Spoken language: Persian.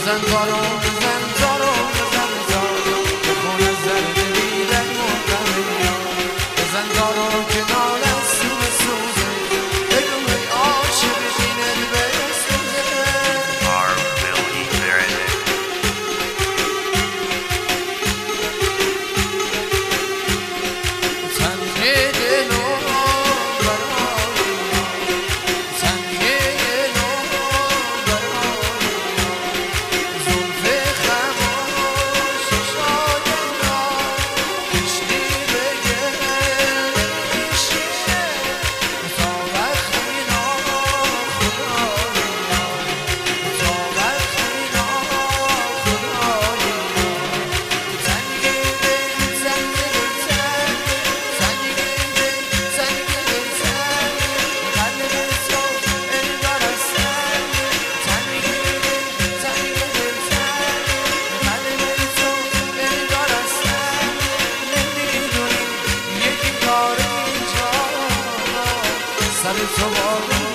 بزن تارو بزن تارو بزن تارو به خونه زرد بیرن مردم بزن تارو کنار سوز سوزه بگو ای عاشق دینت برسوزه تنگ دلو سر تو